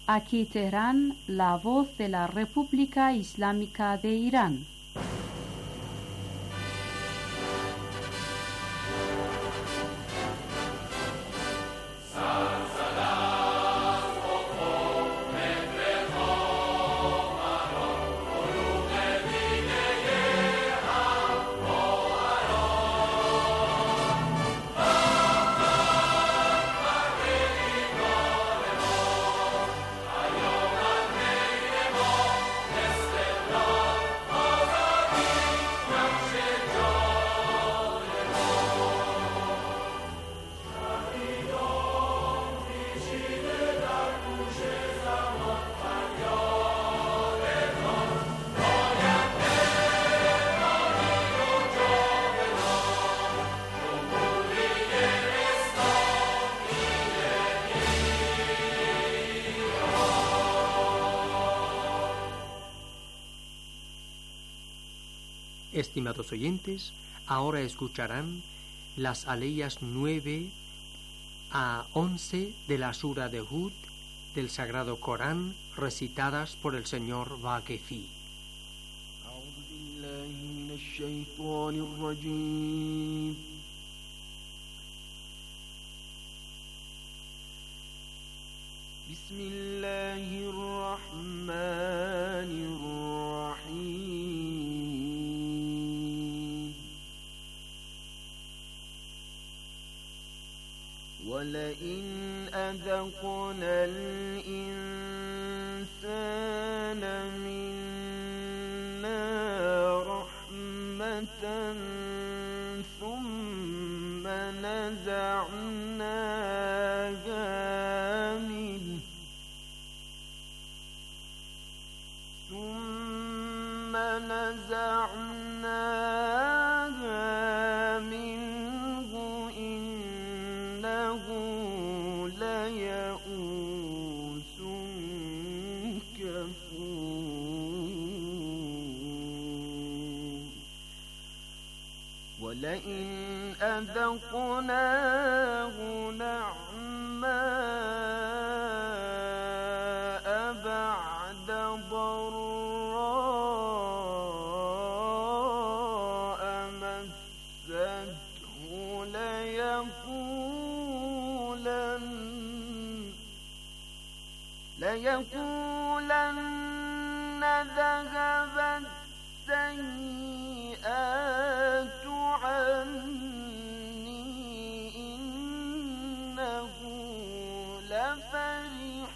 Aquí Teherán, la voz de la República Islámica de Irán. Estimados oyentes, ahora escucharán las aleyas 9 a 11 de la Sura de Hud del Sagrado Corán, recitadas por el señor Vaquefi. ولئن أذقنا الإنسان منا رحمة ثم نزعناها منه إنه ليئوس كفور ولئن أذقناه نعماء بعد ضراء مسته ليقولن ذهب السيئات عني إنه لفرح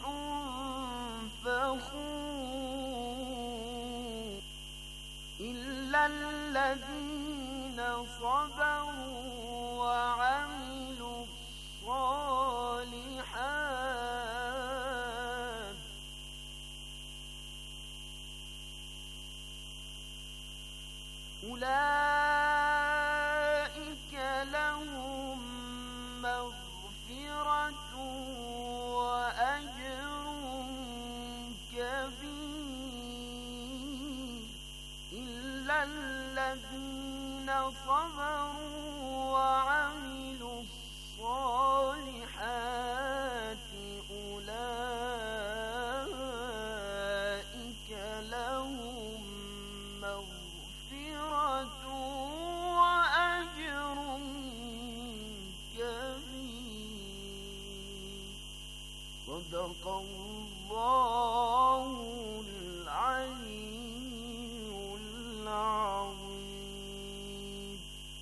فخور إلا الذين صبروا وعملوا الصالحات أولئك لهم مغفرة وأجر كبير إلا الذين صبروا وعملوا الصالحات أولئك لهم مغفرة وأجر كبير صدق الله العلي العظيم.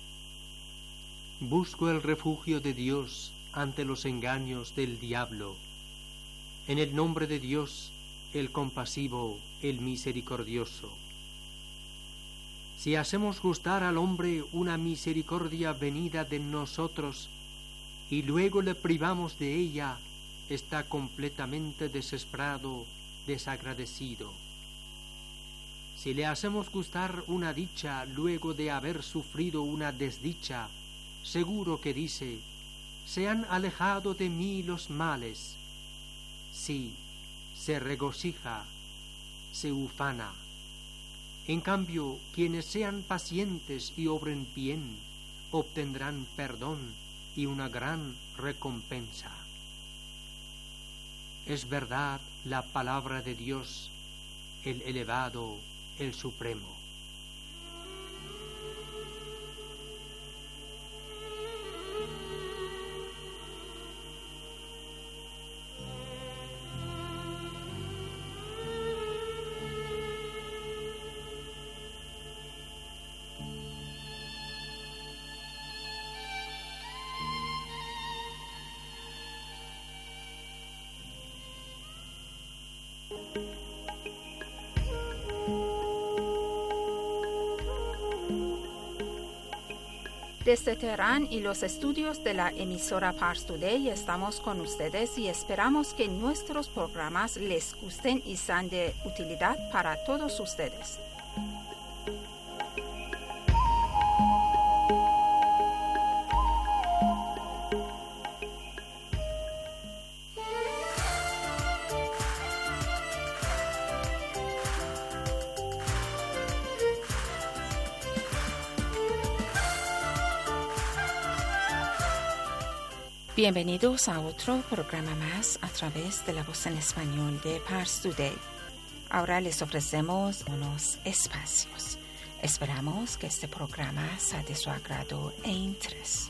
Busco el refugio de Dios ante los engaños del diablo. En el nombre de Dios, el compasivo, el misericordioso. Si hacemos gustar al hombre una misericordia venida de nosotros y luego le privamos de ella, está completamente desesperado, desagradecido. Si le hacemos gustar una dicha luego de haber sufrido una desdicha, seguro que dice: se han alejado de mí los males. Sí, se regocija, se ufana. En cambio, quienes sean pacientes y obren bien, obtendrán perdón y una gran recompensa. es verdad la palabra de Dios, el elevado, el supremo. Desde Teherán y los estudios de la emisora Pars Today estamos con ustedes y esperamos que nuestros programas les gusten y sean de utilidad para todos ustedes. Bienvenidos a otro programa más a través de la voz en español de Pars Today. Ahora les ofrecemos unos espacios. Esperamos que este programa sea de su agrado e interés.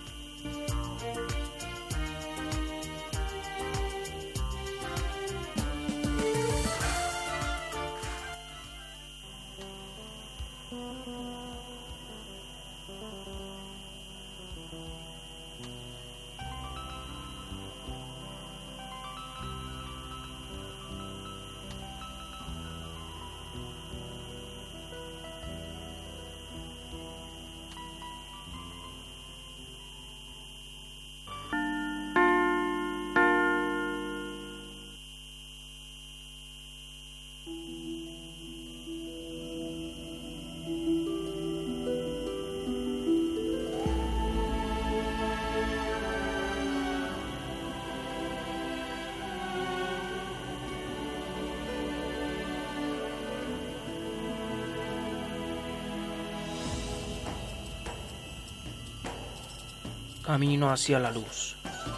Camino hacia la luz.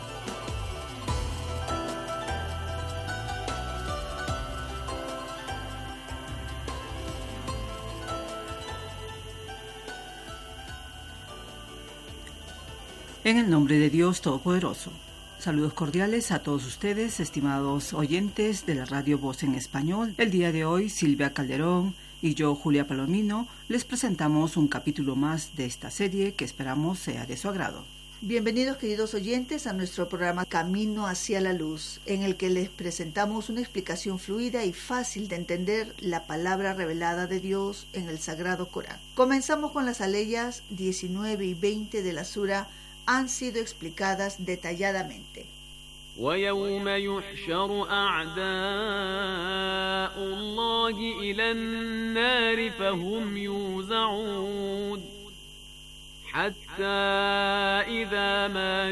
En el nombre de Dios Todopoderoso. Saludos cordiales a todos ustedes, estimados oyentes de la Radio Voz en Español. El día de hoy, Silvia Calderón y yo, Julia Palomino, les presentamos un capítulo más de esta serie que esperamos sea de su agrado. Bienvenidos, queridos oyentes, a nuestro programa Camino hacia la Luz, en el que les presentamos una explicación fluida y fácil de entender la palabra revelada de Dios en el Sagrado Corán. Comenzamos con las aleyas 19 y 20 de la sura, han sido explicadas detalladamente. ويوم يحشر أعداء الله إلى النار فهم يوزعون حتى إذا ما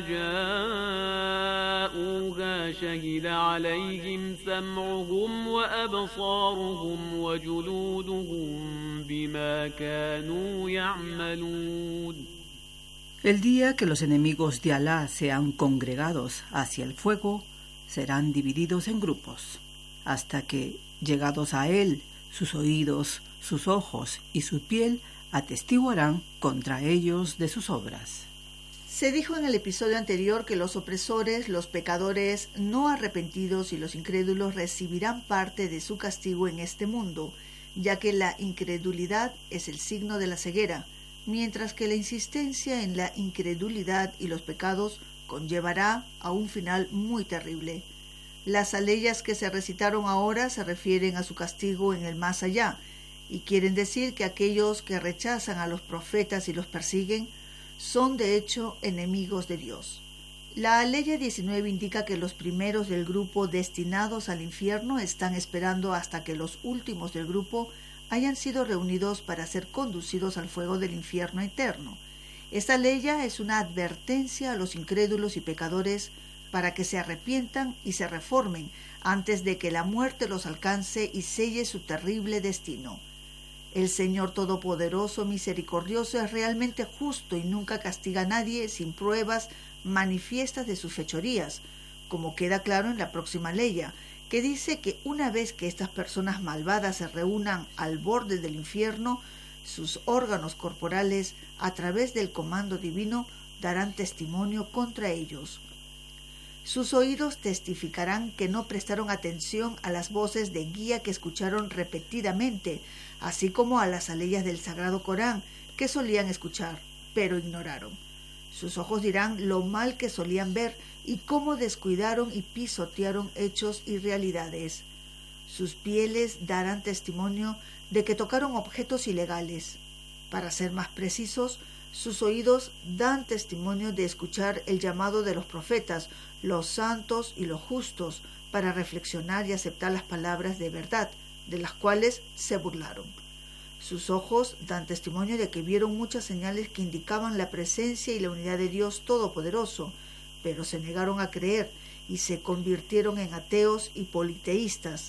جاءوها شهد عليهم سمعهم وأبصارهم وجلودهم بما كانوا يعملون. El día que los enemigos de Alá sean congregados hacia el fuego, serán divididos en grupos, hasta que, llegados a él, sus oídos, sus ojos y su piel atestiguarán contra ellos de sus obras. Se dijo en el episodio anterior que los opresores, los pecadores no arrepentidos y los incrédulos recibirán parte de su castigo en este mundo, ya que la incredulidad es el signo de la ceguera, mientras que la insistencia en la incredulidad y los pecados conllevará a un final muy terrible. Las aleyas que se recitaron ahora se refieren a su castigo en el más allá, y quieren decir que aquellos que rechazan a los profetas y los persiguen son de hecho enemigos de Dios. La aleya 19 indica que los primeros del grupo destinados al infierno están esperando hasta que los últimos del grupo hayan sido reunidos para ser conducidos al fuego del infierno eterno. Esta aleya es una advertencia a los incrédulos y pecadores para que se arrepientan y se reformen antes de que la muerte los alcance y selle su terrible destino. El Señor Todopoderoso Misericordioso es realmente justo y nunca castiga a nadie sin pruebas manifiestas de sus fechorías, como queda claro en la próxima leya, que dice que una vez que estas personas malvadas se reúnan al borde del infierno, sus órganos corporales, a través del comando divino, darán testimonio contra ellos. Sus oídos testificarán que no prestaron atención a las voces de guía que escucharon repetidamente, así como a las aleyas del Sagrado Corán que solían escuchar, pero ignoraron. Sus ojos dirán lo mal que solían ver y cómo descuidaron y pisotearon hechos y realidades. Sus pieles darán testimonio de que tocaron objetos ilegales. Para ser más precisos, sus oídos dan testimonio de escuchar el llamado de los profetas, los santos y los justos, para reflexionar y aceptar las palabras de verdad, de las cuales se burlaron. Sus ojos dan testimonio de que vieron muchas señales que indicaban la presencia y la unidad de Dios Todopoderoso, pero se negaron a creer y se convirtieron en ateos y politeístas.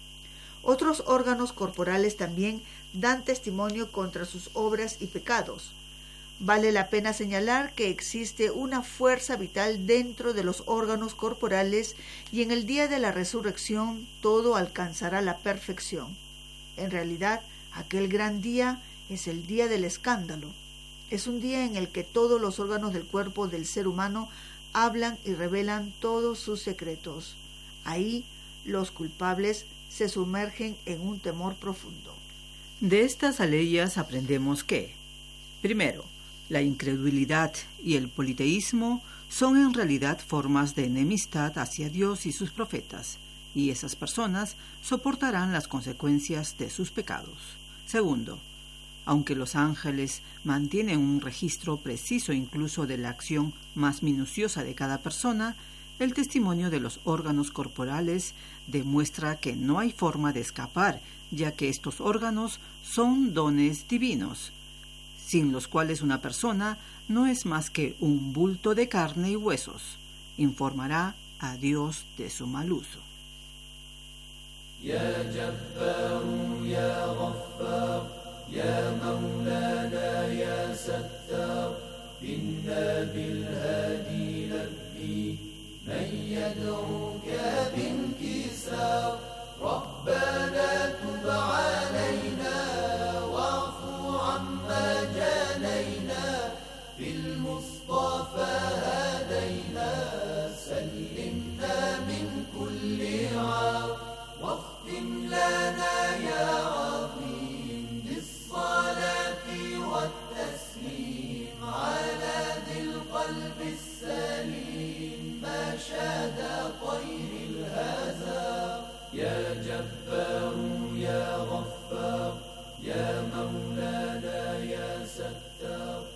Otros órganos corporales también dan testimonio contra sus obras y pecados. Vale la pena señalar que existe una fuerza vital dentro de los órganos corporales y en el día de la resurrección todo alcanzará la perfección. En realidad, aquel gran día es el día del escándalo. Es un día en el que todos los órganos del cuerpo del ser humano hablan y revelan todos sus secretos. Ahí los culpables se sumergen en un temor profundo. De estas aleyas aprendemos que, primero, la incredulidad y el politeísmo son en realidad formas de enemistad hacia Dios y sus profetas, y esas personas soportarán las consecuencias de sus pecados. Segundo, aunque los ángeles mantienen un registro preciso incluso de la acción más minuciosa de cada persona, el testimonio de los órganos corporales demuestra que no hay forma de escapar, ya que estos órganos son dones divinos, sin los cuales una persona no es más que un bulto de carne y huesos. Informará a Dios de su mal uso. Ya Jabbaru, ya Ghaffar, ya Maulana, ya Sattar, inna bil hadi labbi, man yad'uka binkisar, Rabbana tub alayna, بالمصطفى هدينا سلمنا من كل عار واختم لنا يا عظيم بالصلاة والتسليم على ذي القلب السليم ما شاد طير الهزار يا جبار يا غفار يا مولانا يا ستار.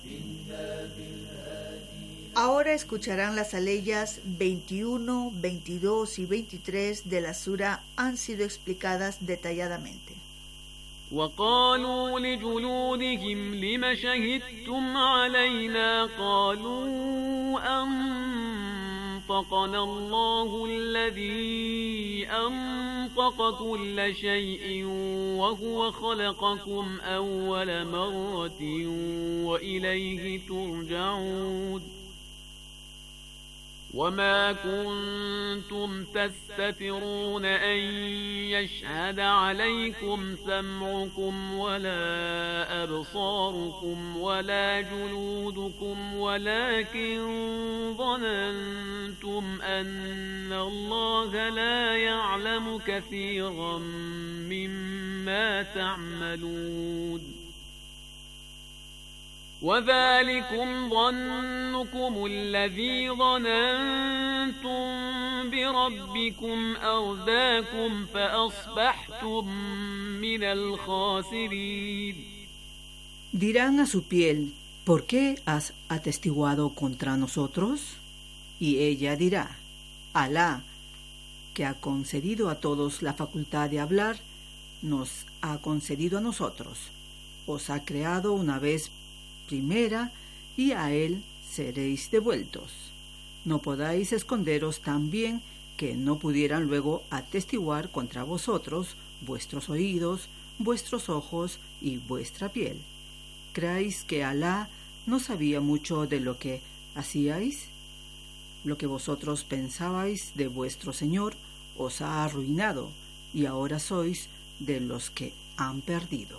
Ahora escucharán las aleyas 21, 22 y 23 de la sura, han sido explicadas detalladamente. وقالوا لجلودهم لم شهدتم علينا قالوا أنطقنا الله الذي أنطق كل شيء وهو خلقكم أول مرة وإليه ترجعون وما كنتم تستترون أن يشهد عليكم سمعكم ولا أبصاركم ولا جلودكم ولكن ظننتم أن الله لا يعلم كثيرا مما تعملون وذلكم ظنكم الذي ظننتم بربكم أرداكم فأصبحتم من الخاسرين. Dirán a su piel, ¿por qué has atestiguado contra nosotros? Y ella dirá, Alá, que ha concedido a todos la facultad de hablar, nos ha concedido a nosotros. Os ha creado una vez primera y a él seréis devueltos. No podáis esconderos tan bien que no pudieran luego atestiguar contra vosotros vuestros oídos, vuestros ojos y vuestra piel. ¿Creéis que Alá no sabía mucho de lo que hacíais? Lo que vosotros pensabais de vuestro Señor os ha arruinado, y ahora sois de los que han perdido.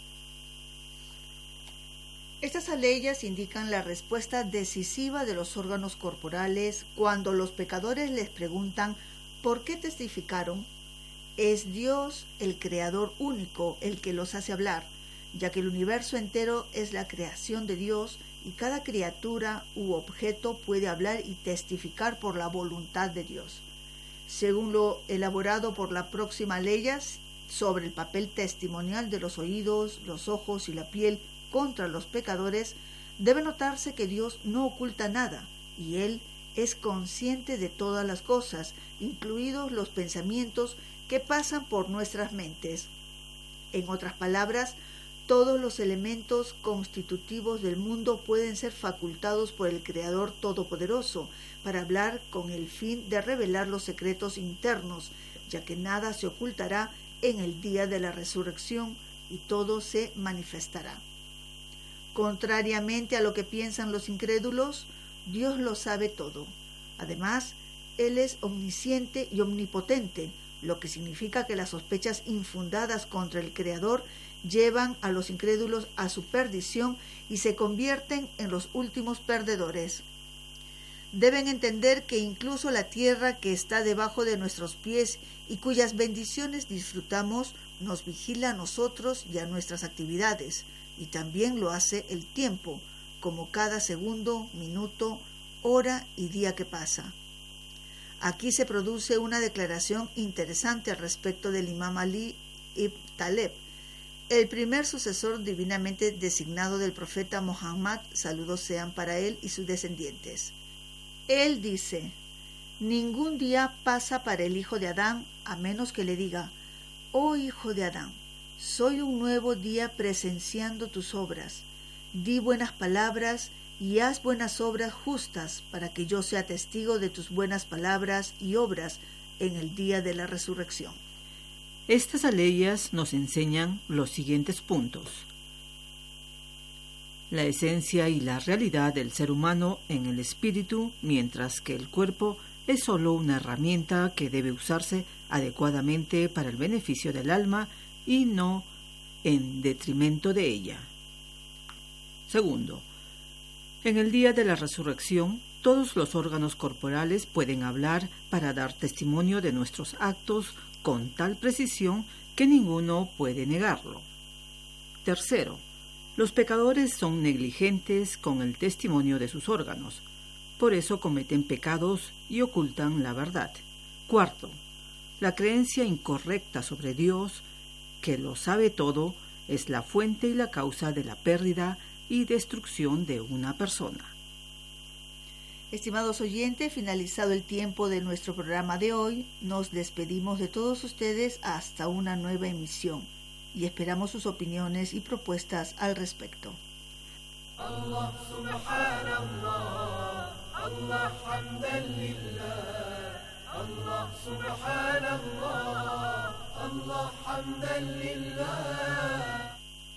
Estas aleyas indican la respuesta decisiva de los órganos corporales cuando los pecadores les preguntan ¿por qué testificaron? Es Dios, el Creador único, el que los hace hablar, ya que el universo entero es la creación de Dios y cada criatura u objeto puede hablar y testificar por la voluntad de Dios. Según lo elaborado por la próxima ley sobre el papel testimonial de los oídos, los ojos y la piel contra los pecadores, debe notarse que Dios no oculta nada y Él es consciente de todas las cosas, incluidos los pensamientos que pasan por nuestras mentes. En otras palabras, todos los elementos constitutivos del mundo pueden ser facultados por el Creador Todopoderoso para hablar con el fin de revelar los secretos internos, ya que nada se ocultará en el día de la resurrección y todo se manifestará. Contrariamente a lo que piensan los incrédulos, Dios lo sabe todo. Además, Él es omnisciente y omnipotente, lo que significa que las sospechas infundadas contra el Creador llevan a los incrédulos a su perdición y se convierten en los últimos perdedores. Deben entender que incluso la tierra que está debajo de nuestros pies y cuyas bendiciones disfrutamos nos vigila a nosotros y a nuestras actividades, y también lo hace el tiempo, como cada segundo, minuto, hora y día que pasa. Aquí se produce una declaración interesante al respecto del Imam Ali ibn Taleb, el primer sucesor divinamente designado del profeta Muhammad, saludos sean para él y sus descendientes. Él dice: ningún día pasa para el hijo de Adán a menos que le diga: oh hijo de Adán, soy un nuevo día presenciando tus obras. Di buenas palabras y haz buenas obras justas para que yo sea testigo de tus buenas palabras y obras en el día de la resurrección. Estas aleyas nos enseñan los siguientes puntos. La esencia y la realidad del ser humano en el espíritu, mientras que el cuerpo es solo una herramienta que debe usarse adecuadamente para el beneficio del alma y no en detrimento de ella. Segundo, en el día de la resurrección, todos los órganos corporales pueden hablar para dar testimonio de nuestros actos con tal precisión que ninguno puede negarlo. Tercero, los pecadores son negligentes con el testimonio de sus órganos, por eso cometen pecados y ocultan la verdad. Cuarto, la creencia incorrecta sobre Dios, que lo sabe todo, es la fuente y la causa de la pérdida y destrucción de una persona. Estimados oyentes, finalizado el tiempo de nuestro programa de hoy, nos despedimos de todos ustedes hasta una nueva emisión y esperamos sus opiniones y propuestas al respecto. Allah subhanallah, Allah hamdan lillah, Allah subhanallah, Allah hamdan lillah.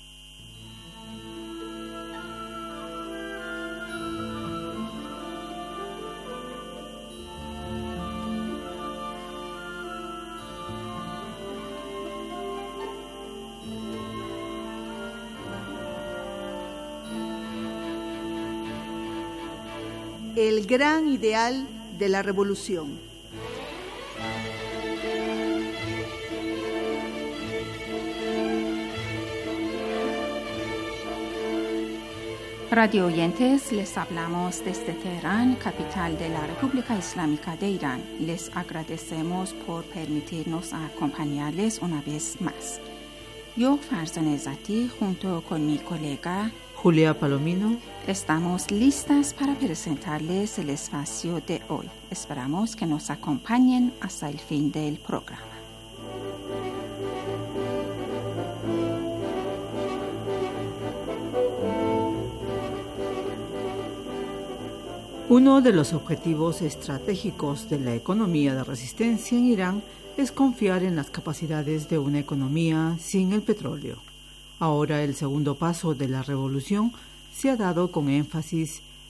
El gran ideal de la revolución. Radio oyentes, les hablamos desde Teherán, capital de la República Islámica de Irán. Les agradecemos por permitirnos acompañarles una vez más. Yo, Farzan Ezzati, junto con mi colega Julia Palomino, estamos listas para presentarles el espacio de hoy. Esperamos que nos acompañen hasta el fin del programa. Uno de los objetivos estratégicos de la economía de resistencia en Irán es confiar en las capacidades de una economía sin el petróleo. Ahora el segundo paso de la revolución se ha dado con énfasis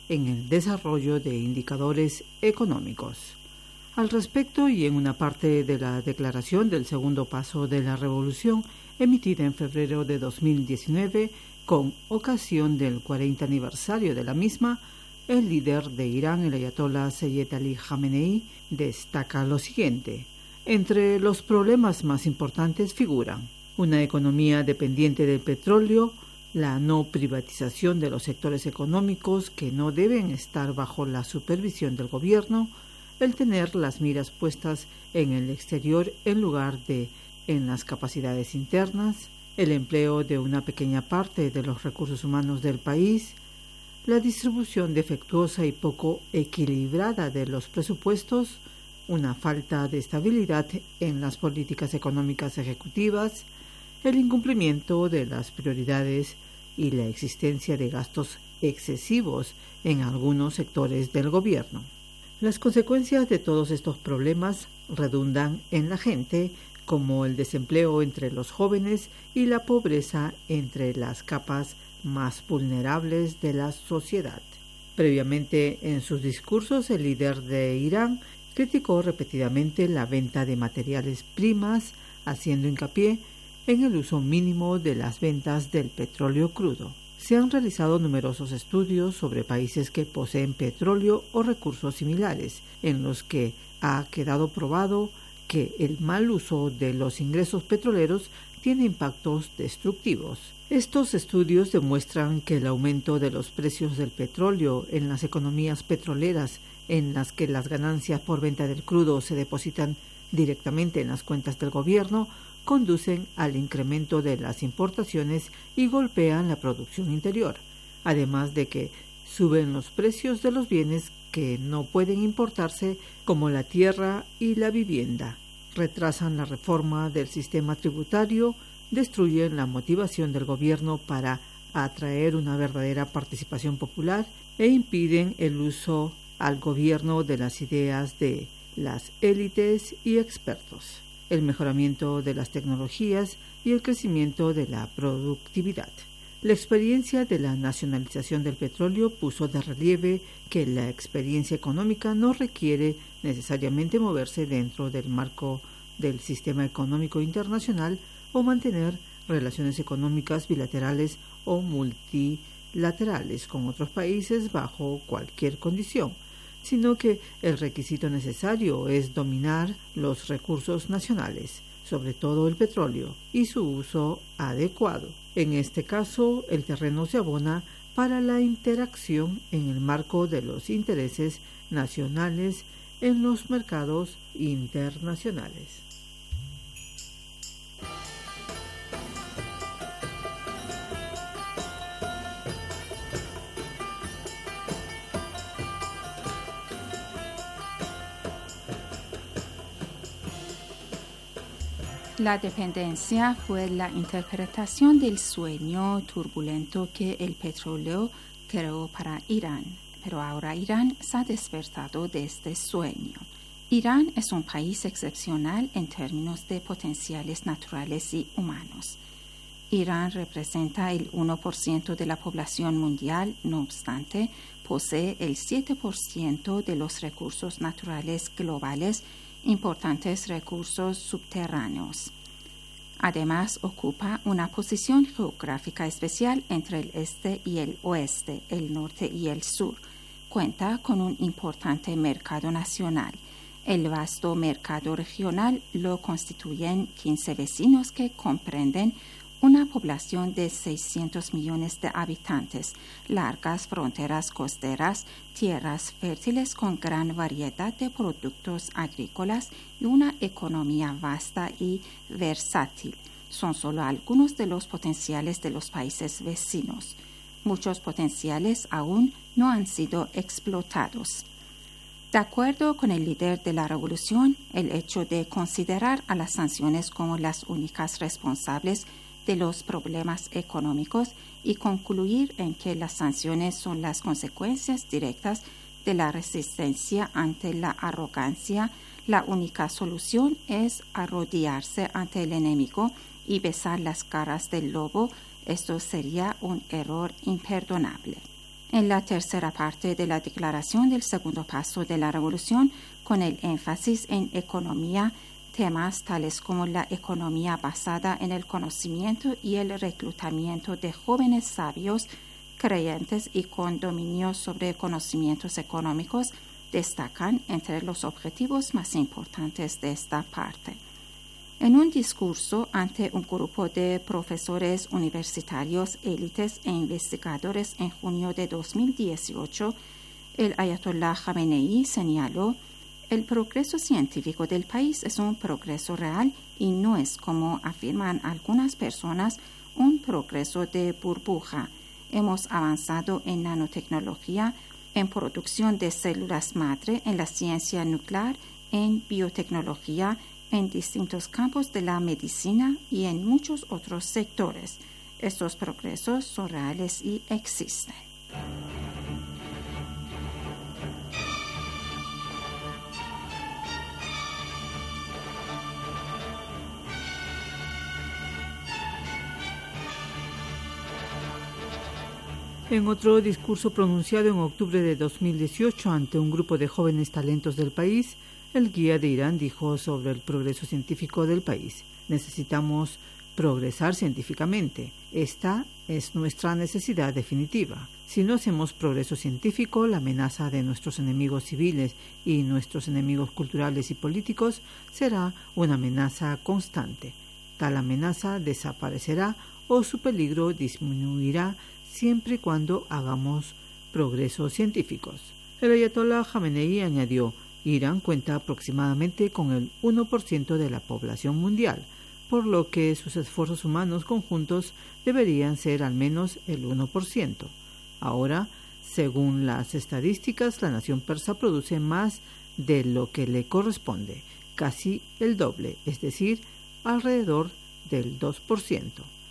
en el desarrollo de indicadores económicos. Al respecto, y en una parte de la declaración del segundo paso de la revolución, emitida en febrero de 2019, con ocasión del 40 aniversario de la misma, el líder de Irán, el ayatolá Seyed Ali Khamenei, destaca lo siguiente. Entre los problemas más importantes figuran una economía dependiente del petróleo, la no privatización de los sectores económicos que no deben estar bajo la supervisión del gobierno, el tener las miras puestas en el exterior en lugar de en las capacidades internas, el empleo de una pequeña parte de los recursos humanos del país, la distribución defectuosa y poco equilibrada de los presupuestos, una falta de estabilidad en las políticas económicas ejecutivas, el incumplimiento de las prioridades y la existencia de gastos excesivos en algunos sectores del gobierno. Las consecuencias de todos estos problemas redundan en la gente, como el desempleo entre los jóvenes y la pobreza entre las capas más vulnerables de la sociedad. Previamente, en sus discursos, el líder de Irán criticó repetidamente la venta de materiales primas, haciendo hincapié en el uso mínimo de las ventas del petróleo crudo. Se han realizado numerosos estudios sobre países que poseen petróleo o recursos similares, en los que ha quedado probado que el mal uso de los ingresos petroleros tiene impactos destructivos. Estos estudios demuestran que el aumento de los precios del petróleo en las economías petroleras, en las que las ganancias por venta del crudo se depositan directamente en las cuentas del gobierno, conducen al incremento de las importaciones y golpean la producción interior, además de que suben los precios de los bienes que no pueden importarse, como la tierra y la vivienda, retrasan la reforma del sistema tributario, destruyen la motivación del gobierno para atraer una verdadera participación popular e impiden el uso al gobierno de las ideas de las élites y expertos, el mejoramiento de las tecnologías y el crecimiento de la productividad. La experiencia de la nacionalización del petróleo puso de relieve que la experiencia económica no requiere necesariamente moverse dentro del marco del sistema económico internacional o mantener relaciones económicas bilaterales o multilaterales con otros países bajo cualquier condición, sino que el requisito necesario es dominar los recursos nacionales, sobre todo el petróleo, y su uso adecuado. En este caso, el terreno se abona para la interacción en el marco de los intereses nacionales en los mercados internacionales. La dependencia fue la interpretación del sueño turbulento que el petróleo creó para Irán, pero ahora Irán se ha despertado de este sueño. Irán es un país excepcional en términos de potenciales naturales y humanos. Irán representa el 1% de la población mundial, no obstante, posee el 7% de los recursos naturales globales, importantes recursos subterráneos. Además, ocupa una posición geográfica especial entre el este y el oeste, el norte y el sur. Cuenta con un importante mercado nacional. El vasto mercado regional lo constituyen 15 vecinos que comprenden una población de 600 millones de habitantes, largas fronteras costeras, tierras fértiles con gran variedad de productos agrícolas y una economía vasta y versátil. Son solo algunos de los potenciales de los países vecinos. Muchos potenciales aún no han sido explotados. De acuerdo con el líder de la revolución, el hecho de considerar a las sanciones como las únicas responsables de los problemas económicos y concluir en que las sanciones son las consecuencias directas de la resistencia ante la arrogancia, la única solución es arrodillarse ante el enemigo y besar las caras del lobo. Esto sería un error imperdonable. En la tercera parte de la declaración del segundo paso de la revolución, con el énfasis en economía, temas tales como la economía basada en el conocimiento y el reclutamiento de jóvenes sabios, creyentes y con dominio sobre conocimientos económicos destacan entre los objetivos más importantes de esta parte. En un discurso ante un grupo de profesores universitarios, élites e investigadores en junio de 2018, el Ayatollah Khamenei señaló: el progreso científico del país es un progreso real y no es, como afirman algunas personas, un progreso de burbuja. Hemos avanzado en nanotecnología, en producción de células madre, en la ciencia nuclear, en biotecnología, en distintos campos de la medicina y en muchos otros sectores. Estos progresos son reales y existen. En otro discurso pronunciado en octubre de 2018 ante un grupo de jóvenes talentos del país, el guía de Irán dijo sobre el progreso científico del país: necesitamos progresar científicamente. Esta es nuestra necesidad definitiva. Si no hacemos progreso científico, la amenaza de nuestros enemigos civiles y nuestros enemigos culturales y políticos será una amenaza constante. Tal amenaza desaparecerá o su peligro disminuirá siempre y cuando hagamos progresos científicos. El Ayatollah Khamenei añadió: Irán cuenta aproximadamente con el 1% de la población mundial, por lo que sus esfuerzos humanos conjuntos deberían ser al menos el 1%. Ahora, según las estadísticas, la nación persa produce más de lo que le corresponde, casi el doble, es decir, alrededor del 2%.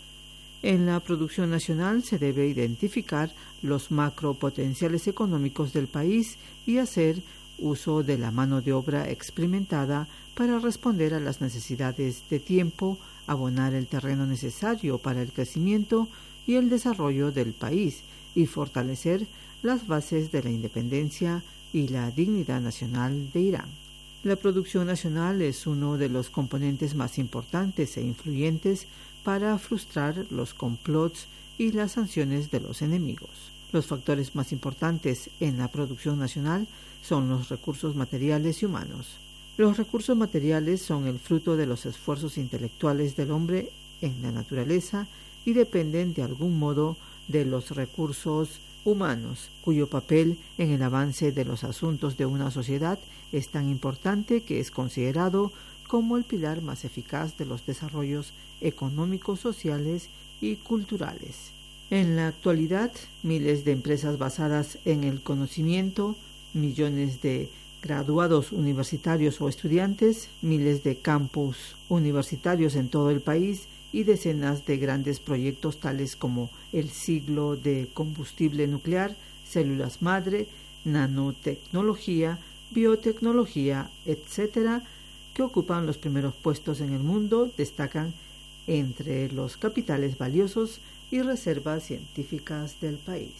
En la producción nacional se debe identificar los macropotenciales económicos del país y hacer uso de la mano de obra experimentada para responder a las necesidades de tiempo, abonar el terreno necesario para el crecimiento y el desarrollo del país y fortalecer las bases de la independencia y la dignidad nacional de Irán. La producción nacional es uno de los componentes más importantes e influyentes para frustrar los complots y las sanciones de los enemigos. Los factores más importantes en la producción nacional son los recursos materiales y humanos. Los recursos materiales son el fruto de los esfuerzos intelectuales del hombre en la naturaleza y dependen de algún modo de los recursos humanos, cuyo papel en el avance de los asuntos de una sociedad es tan importante que es considerado como el pilar más eficaz de los desarrollos económicos, sociales y culturales. En la actualidad, miles de empresas basadas en el conocimiento, millones de graduados universitarios o estudiantes, miles de campus universitarios en todo el país y decenas de grandes proyectos tales como el ciclo de combustible nuclear, células madre, nanotecnología, biotecnología, etc., que ocupan los primeros puestos en el mundo, destacan entre los capitales valiosos y reservas científicas del país.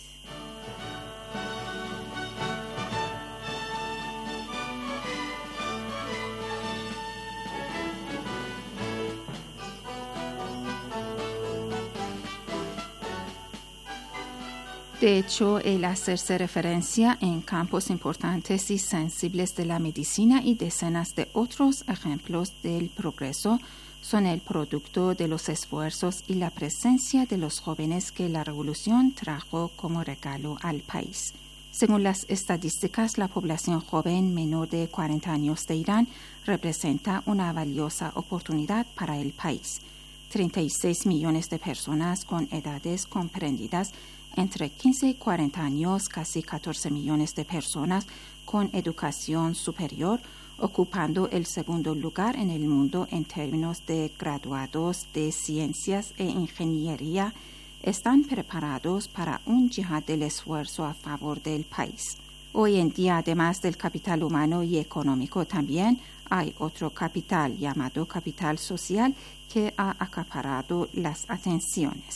De hecho, el hacerse referencia en campos importantes y sensibles de la medicina y decenas de otros ejemplos del progreso son el producto de los esfuerzos y la presencia de los jóvenes que la revolución trajo como regalo al país. Según las estadísticas, la población joven menor de 40 años de Irán representa una valiosa oportunidad para el país. 36 millones de personas con edades comprendidas entre 15 y 40 años, casi 14 millones de personas con educación superior, ocupando el segundo lugar en el mundo en términos de graduados de ciencias e ingeniería, están preparados para un yihad del esfuerzo a favor del país. Hoy en día, además del capital humano y económico, también hay otro capital llamado capital social que ha acaparado las atenciones.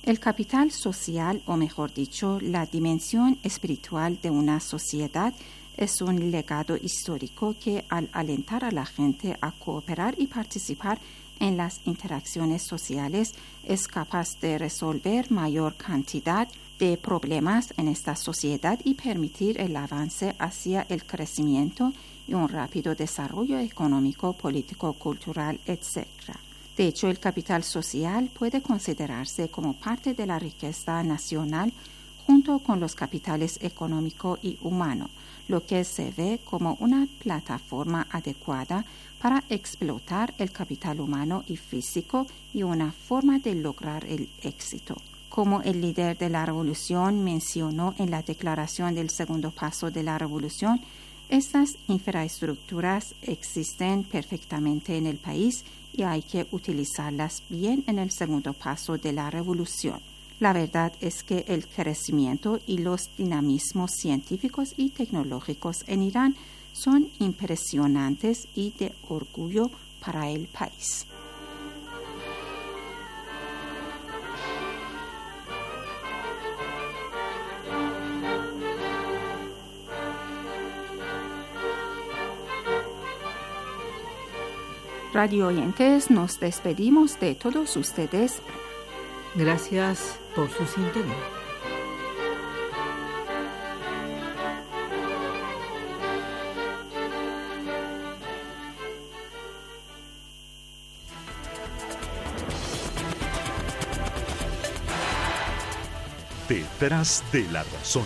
El capital social, o mejor dicho, la dimensión espiritual de una sociedad, es un legado histórico que, al alentar a la gente a cooperar y participar en las interacciones sociales, es capaz de resolver mayor cantidad de problemas en esta sociedad y permitir el avance hacia el crecimiento y un rápido desarrollo económico, político, cultural, etc. De hecho, el capital social puede considerarse como parte de la riqueza nacional junto con los capitales económico y humano, lo que se ve como una plataforma adecuada para explotar el capital humano y físico y una forma de lograr el éxito. Como el líder de la revolución mencionó en la declaración del segundo paso de la revolución, estas infraestructuras existen perfectamente en el país y hay que utilizarlas bien en el segundo paso de la revolución. La verdad es que el crecimiento y los dinamismos científicos y tecnológicos en Irán son impresionantes y de orgullo para el país. Radio oyentes, nos despedimos de todos ustedes. Gracias por su sintonía. Detrás de la razón.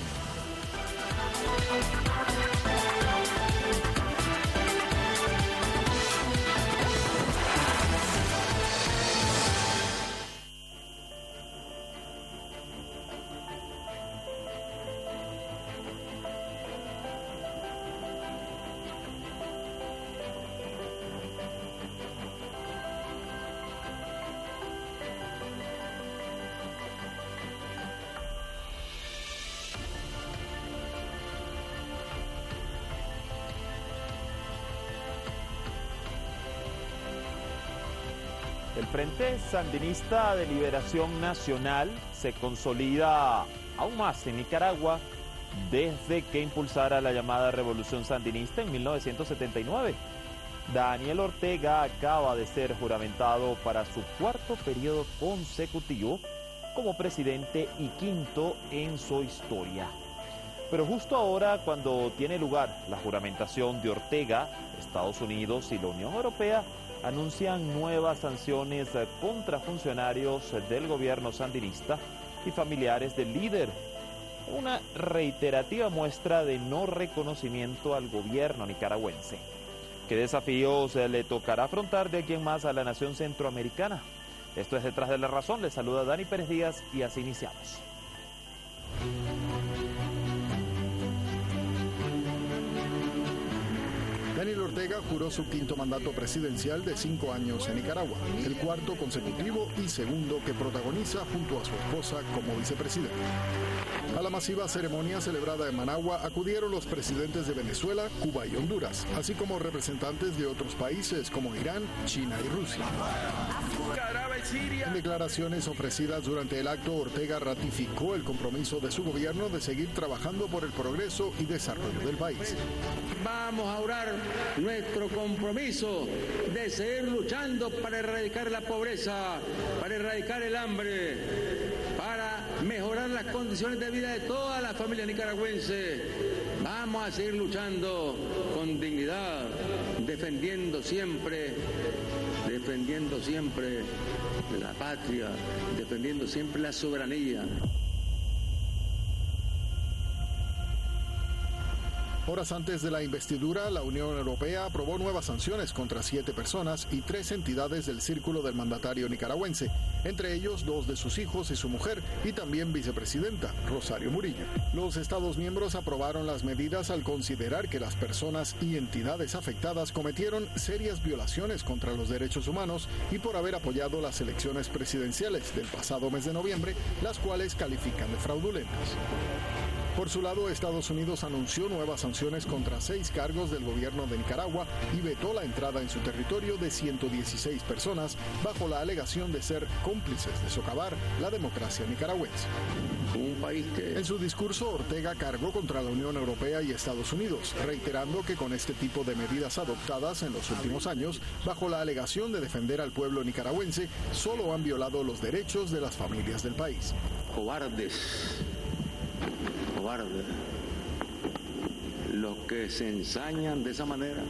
El Frente Sandinista de Liberación Nacional se consolida aún más en Nicaragua desde que impulsara la llamada Revolución Sandinista en 1979. Daniel Ortega acaba de ser juramentado para su cuarto periodo consecutivo como presidente y quinto en su historia. Pero justo ahora, cuando tiene lugar la juramentación de Ortega, Estados Unidos y la Unión Europea anuncian nuevas sanciones contra funcionarios del gobierno sandinista y familiares del líder. Una reiterativa muestra de no reconocimiento al gobierno nicaragüense. ¿Qué desafíos le tocará afrontar de aquí en más a la nación centroamericana? Esto es Detrás de la Razón. Les saluda Dani Pérez Díaz y así iniciamos. Daniel Ortega juró su quinto mandato presidencial de 5 años en Nicaragua, el cuarto consecutivo y segundo que protagoniza junto a su esposa como vicepresidente. A la masiva ceremonia celebrada en Managua acudieron los presidentes de Venezuela, Cuba y Honduras, así como representantes de otros países como Irán, China y Rusia. En declaraciones ofrecidas durante el acto, Ortega ratificó el compromiso de su gobierno de seguir trabajando por el progreso y desarrollo del país. Vamos a orar nuestro compromiso de seguir luchando para erradicar la pobreza, para erradicar el hambre, para mejorar las condiciones de vida de toda la familia nicaragüense. Vamos a seguir luchando con dignidad, defendiendo siempre la patria, defendiendo siempre la soberanía. Horas antes de la investidura, la Unión Europea aprobó nuevas sanciones contra 7 personas y 3 entidades del círculo del mandatario nicaragüense, entre ellos 2 de sus hijos y su mujer, y también vicepresidenta, Rosario Murillo. Los Estados miembros aprobaron las medidas al considerar que las personas y entidades afectadas cometieron serias violaciones contra los derechos humanos y por haber apoyado las elecciones presidenciales del pasado mes de noviembre, las cuales califican de fraudulentas. Por su lado, Estados Unidos anunció nuevas sanciones contra 6 cargos del gobierno de Nicaragua y vetó la entrada en su territorio de 116 personas bajo la alegación de ser cómplices de socavar la democracia nicaragüense. Un país que... En su discurso, Ortega cargó contra la Unión Europea y Estados Unidos, reiterando que con este tipo de medidas adoptadas en los últimos años, bajo la alegación de defender al pueblo nicaragüense, solo han violado los derechos de las familias del país. Cobardes, cobardes, los que se ensañan de esa manera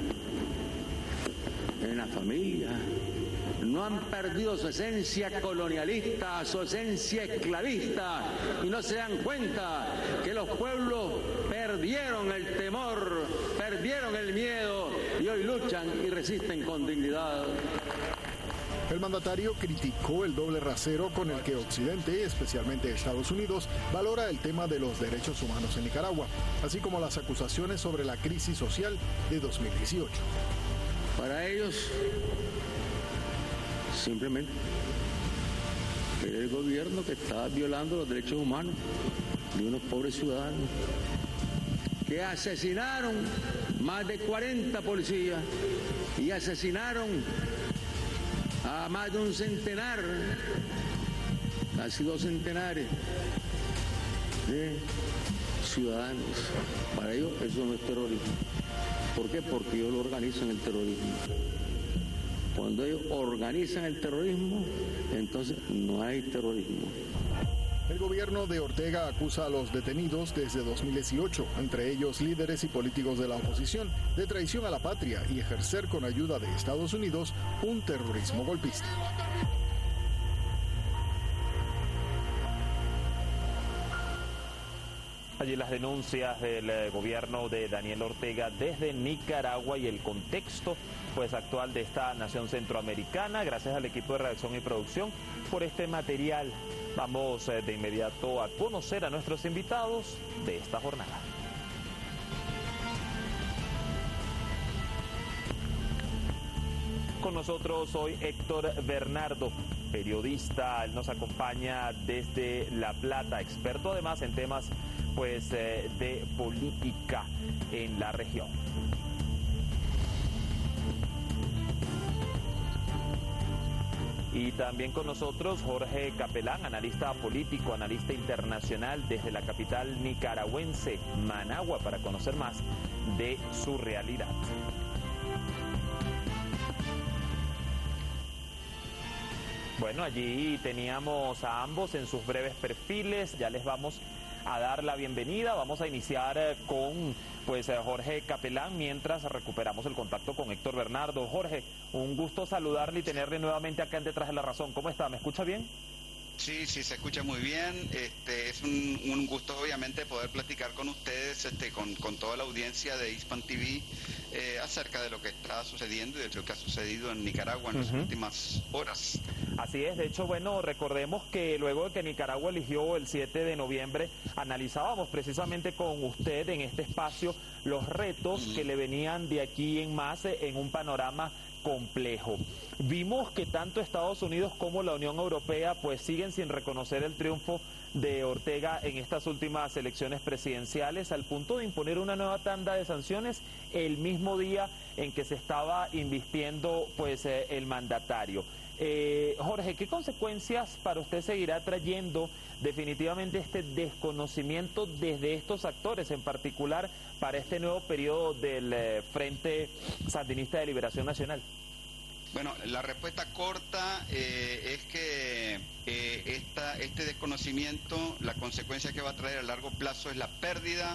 en la familia, no han perdido su esencia colonialista, su esencia esclavista, y no se dan cuenta que los pueblos perdieron el temor, perdieron el miedo y hoy luchan y resisten con dignidad. El mandatario criticó el doble rasero con el que Occidente, especialmente Estados Unidos, valora el tema de los derechos humanos en Nicaragua, así como las acusaciones sobre la crisis social de 2018. Para ellos, simplemente, era el gobierno que estaba violando los derechos humanos de unos pobres ciudadanos que asesinaron más de 40 policías y asesinaron a más de un centenar, casi 2 centenares de ciudadanos. Para ellos eso no es terrorismo. ¿Por qué? Porque ellos lo organizan el terrorismo. Cuando ellos organizan el terrorismo, entonces no hay terrorismo. El gobierno de Ortega acusa a los detenidos desde 2018, entre ellos líderes y políticos de la oposición, de traición a la patria y ejercer con ayuda de Estados Unidos un terrorismo golpista. Allí las denuncias del gobierno de Daniel Ortega desde Nicaragua y el contexto actual de esta nación centroamericana. Gracias al equipo de redacción y producción por este material. Vamos de inmediato a conocer a nuestros invitados de esta jornada. Con nosotros hoy Héctor Bernardo, periodista. Él nos acompaña desde La Plata, experto además en temas de política en la región. Y también con nosotros Jorge Capelán, analista político, analista internacional desde la capital nicaragüense, Managua, para conocer más de su realidad. Bueno, allí teníamos a ambos en sus breves perfiles. Ya les vamos a dar la bienvenida. Vamos a iniciar con Jorge Capelán mientras recuperamos el contacto con Héctor Bernardo. Jorge, un gusto saludarle y tenerle nuevamente acá en Detrás de la Razón. ¿Cómo está? ¿Me escucha bien? Sí, se escucha muy bien. Es un gusto obviamente poder platicar con ustedes, con toda la audiencia de Hispan TV acerca de lo que está sucediendo y de lo que ha sucedido en Nicaragua en las últimas horas. Así es, de hecho, recordemos que luego de que Nicaragua eligió el 7 de noviembre, analizábamos precisamente con usted en este espacio los retos que le venían de aquí en más en un panorama complejo. Vimos que tanto Estados Unidos como la Unión Europea siguen sin reconocer el triunfo de Ortega en estas últimas elecciones presidenciales, al punto de imponer una nueva tanda de sanciones el mismo día en que se estaba invistiendo el mandatario. Jorge, ¿qué consecuencias para usted seguirá trayendo definitivamente este desconocimiento desde estos actores, en particular para este nuevo periodo del Frente Sandinista de Liberación Nacional? Bueno, la respuesta corta es que este desconocimiento, la consecuencia que va a traer a largo plazo es la pérdida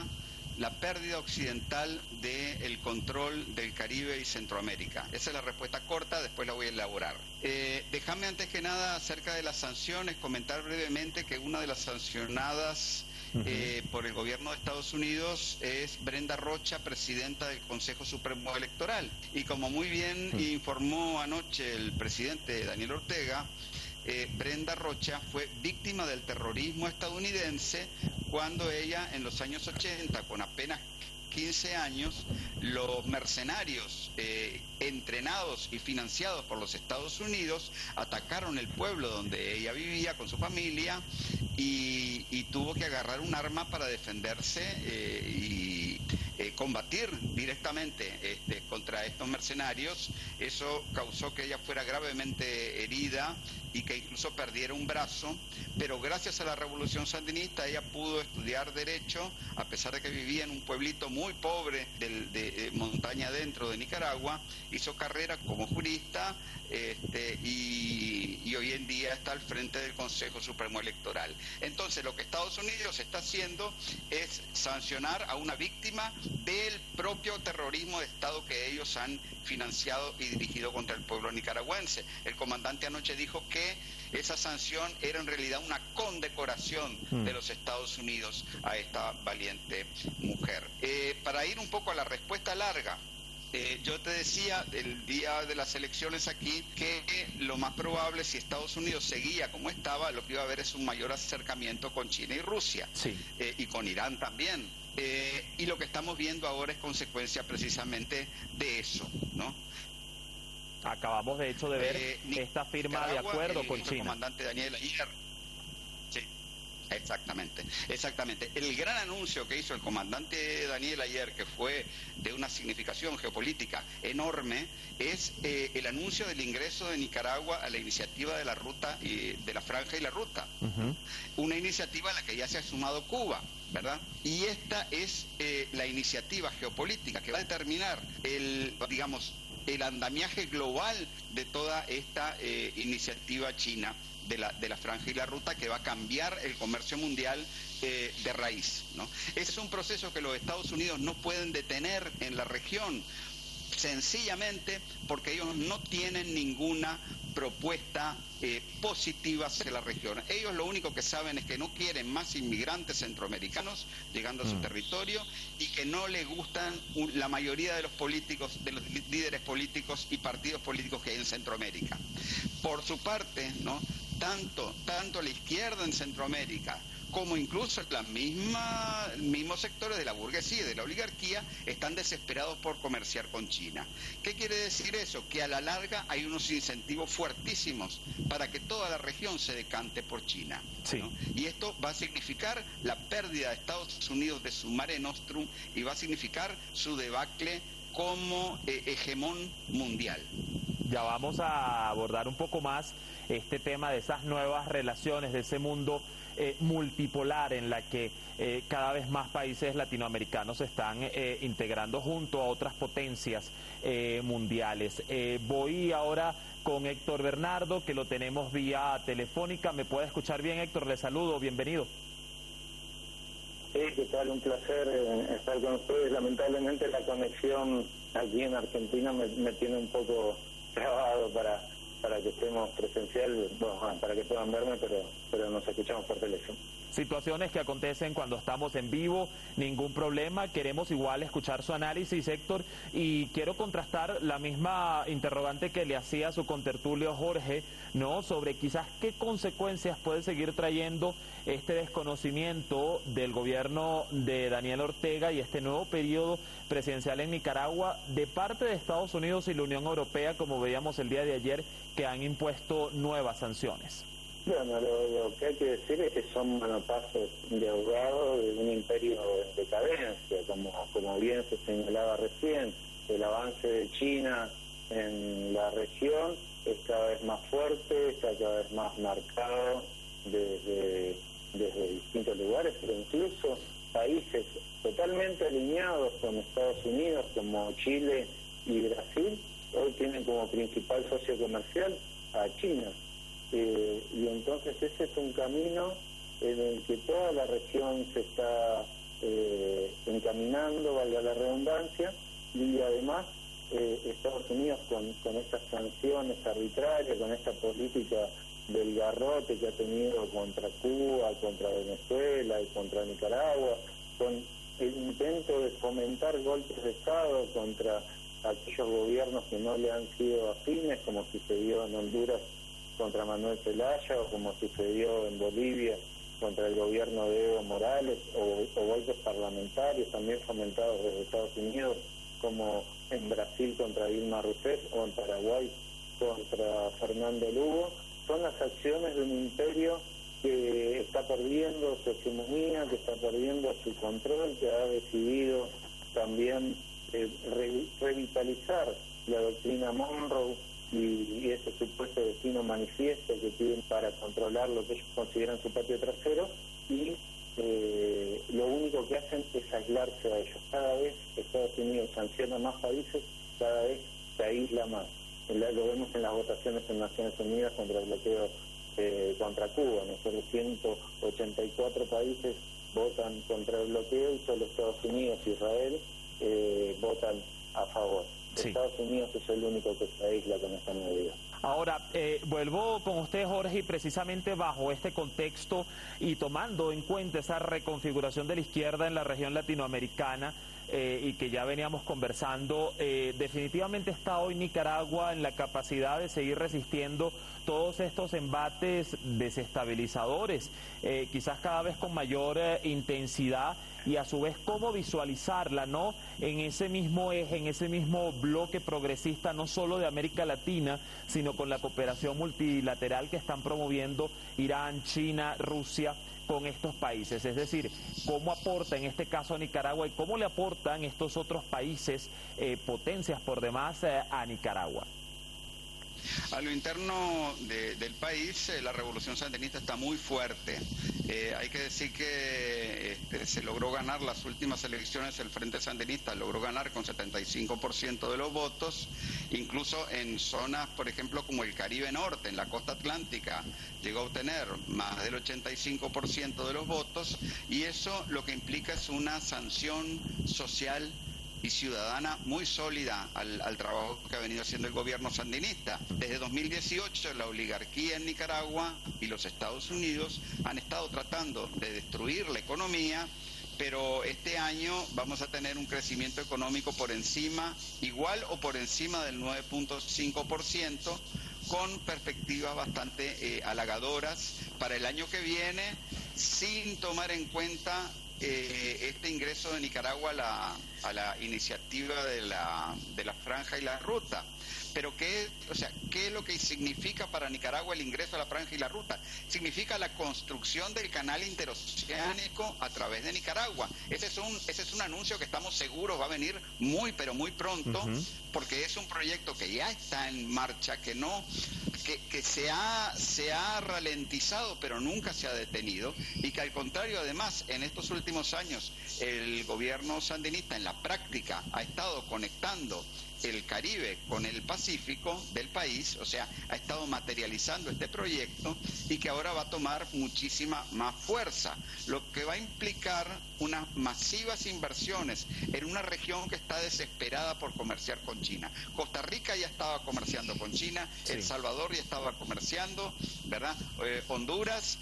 occidental del control del Caribe y Centroamérica. Esa es la respuesta corta, después la voy a elaborar. Déjame antes que nada acerca de las sanciones, comentar brevemente que una de las sancionadas por el gobierno de Estados Unidos es Brenda Rocha, presidenta del Consejo Supremo Electoral. Y como muy bien informó anoche el presidente Daniel Ortega, Brenda Rocha fue víctima del terrorismo estadounidense cuando ella en los años 80, con apenas 15 años, los mercenarios entrenados y financiados por los Estados Unidos atacaron el pueblo donde ella vivía con su familia y tuvo que agarrar un arma para defenderse y combatir directamente contra estos mercenarios. Eso causó que ella fuera gravemente herida y que incluso perdiera un brazo, pero gracias a la revolución sandinista ella pudo estudiar Derecho, a pesar de que vivía en un pueblito muy pobre de montaña adentro de Nicaragua. Hizo carrera como jurista y hoy en día está al frente del Consejo Supremo Electoral. Entonces, lo que Estados Unidos está haciendo es sancionar a una víctima del propio terrorismo de Estado que ellos han financiado y dirigido contra el pueblo nicaragüense. El comandante anoche dijo que esa sanción era en realidad una condecoración de los Estados Unidos a esta valiente mujer. Para ir un poco a la respuesta larga, yo te decía el día de las elecciones aquí que lo más probable, si Estados Unidos seguía como estaba, lo que iba a haber es un mayor acercamiento con China y Rusia, y con Irán también. Y lo que estamos viendo ahora es consecuencia precisamente de eso, ¿no? Acabamos de hecho de ver esta firma de acuerdo con China. El comandante Daniel ayer. Sí, exactamente. El gran anuncio que hizo el comandante Daniel ayer, que fue de una significación geopolítica enorme, es el anuncio del ingreso de Nicaragua a la iniciativa de la ruta, de la franja y la ruta. Una iniciativa a la que ya se ha sumado Cuba, ¿verdad? Y esta es la iniciativa geopolítica que va a determinar el andamiaje global de toda esta iniciativa china de la franja y la ruta, que va a cambiar el comercio mundial de raíz, ¿no? Ese es un proceso que los Estados Unidos no pueden detener en la región, sencillamente porque ellos no tienen ninguna propuesta positiva hacia la región. Ellos lo único que saben es que no quieren más inmigrantes centroamericanos llegando a su territorio, y que no les gustan la mayoría de los políticos, de los líderes políticos y partidos políticos que hay en Centroamérica. Por su parte, ¿no?, tanto la izquierda en Centroamérica como incluso mismos sectores de la burguesía y de la oligarquía están desesperados por comerciar con China. ¿Qué quiere decir eso? Que a la larga hay unos incentivos fuertísimos para que toda la región se decante por China, ¿no? Y esto va a significar la pérdida de Estados Unidos de su Mare Nostrum, y va a significar su debacle como hegemón mundial. Ya vamos a abordar un poco más este tema de esas nuevas relaciones, de ese mundo multipolar en la que cada vez más países latinoamericanos se están integrando junto a otras potencias mundiales. Voy ahora con Héctor Bernardo, que lo tenemos vía telefónica. ¿Me puede escuchar bien, Héctor? Le saludo, bienvenido. Sí, ¿qué tal? Un placer estar con ustedes. Lamentablemente la conexión aquí en Argentina me tiene un poco trabado para que estemos presencial, para que puedan verme, pero nos escuchamos por teléfono. Situaciones que acontecen cuando estamos en vivo, ningún problema. Queremos igual escuchar su análisis, Héctor, y quiero contrastar la misma interrogante que le hacía a su contertulio Jorge, ¿no?, sobre quizás qué consecuencias puede seguir trayendo este desconocimiento del gobierno de Daniel Ortega y este nuevo periodo presidencial en Nicaragua de parte de Estados Unidos y la Unión Europea, como veíamos el día de ayer, que han impuesto nuevas sanciones. Bueno, lo que hay que decir es que son manotazos de ahogado de un imperio en decadencia, como bien se señalaba recién. El avance de China en la región es cada vez más fuerte, está cada vez más marcado desde distintos lugares, pero incluso países totalmente alineados con Estados Unidos, como Chile y Brasil, hoy tienen como principal socio comercial a China. Y entonces ese es un camino en el que toda la región se está encaminando, valga la redundancia, y además Estados Unidos con estas sanciones arbitrarias, con esta política del garrote que ha tenido contra Cuba, contra Venezuela y contra Nicaragua, con el intento de fomentar golpes de Estado contra aquellos gobiernos que no le han sido afines, como sucedió en Honduras contra Manuel Zelaya, o como sucedió en Bolivia contra el gobierno de Evo Morales, o golpes parlamentarios también fomentados desde Estados Unidos, como en Brasil contra Dilma Rousseff, o en Paraguay contra Fernando Lugo. Son las acciones de un imperio que está perdiendo su hegemonía, que está perdiendo su control, que ha decidido también revitalizar la doctrina Monroe y ese supuesto destino manifiesto que piden para controlar lo que ellos consideran su patio trasero, y lo único que hacen es aislarse a ellos. Cada vez Estados Unidos sanciona más países, cada vez se aísla más. Lo vemos en las votaciones en Naciones Unidas contra el bloqueo contra Cuba. Nosotros 184 países votan contra el bloqueo y solo Estados Unidos e Israel votan a favor. Sí. Estados Unidos es el único que se aísla con esta medida. Ahora, vuelvo con usted, Jorge, y precisamente bajo este contexto y tomando en cuenta esa reconfiguración de la izquierda en la región latinoamericana, y que ya veníamos conversando, definitivamente está hoy Nicaragua en la capacidad de seguir resistiendo todos estos embates desestabilizadores, quizás cada vez con mayor intensidad, y a su vez cómo visualizarla, ¿no?, en ese mismo eje, en ese mismo bloque progresista, no solo de América Latina, sino con la cooperación multilateral que están promoviendo Irán, China, Rusia con estos países. Es decir, cómo aporta en este caso a Nicaragua y cómo le aportan estos otros países, potencias por demás, a Nicaragua. A lo interno del país, la revolución sandinista está muy fuerte. Hay que decir que se logró ganar las últimas elecciones, el Frente Sandinista logró ganar con 75% de los votos, incluso en zonas, por ejemplo, como el Caribe Norte, en la costa atlántica, llegó a obtener más del 85% de los votos, y eso lo que implica es una sanción social y ciudadana muy sólida al trabajo que ha venido haciendo el gobierno sandinista. Desde 2018 la oligarquía en Nicaragua y los Estados Unidos han estado tratando de destruir la economía, pero este año vamos a tener un crecimiento económico por encima, igual o por encima del 9.5%, con perspectivas bastante halagadoras para el año que viene, sin tomar en cuenta este ingreso de Nicaragua a la iniciativa de la Franja y la Ruta. Pero ¿qué es lo que significa para Nicaragua el ingreso a la Franja y la Ruta? Significa la construcción del canal interoceánico a través de Nicaragua. Ese es un anuncio que estamos seguros va a venir muy, pero muy pronto, porque es un proyecto que ya está en marcha, que se ha ralentizado, pero nunca se ha detenido, y que al contrario, además, en estos últimos años, el gobierno sandinista en la práctica ha estado conectando el Caribe con el Pacífico del país, o sea, ha estado materializando este proyecto, y que ahora va a tomar muchísima más fuerza, lo que va a implicar unas masivas inversiones en una región que está desesperada por comerciar con China. Costa Rica ya estaba comerciando con China, sí. El Salvador ya estaba comerciando, ¿verdad? Honduras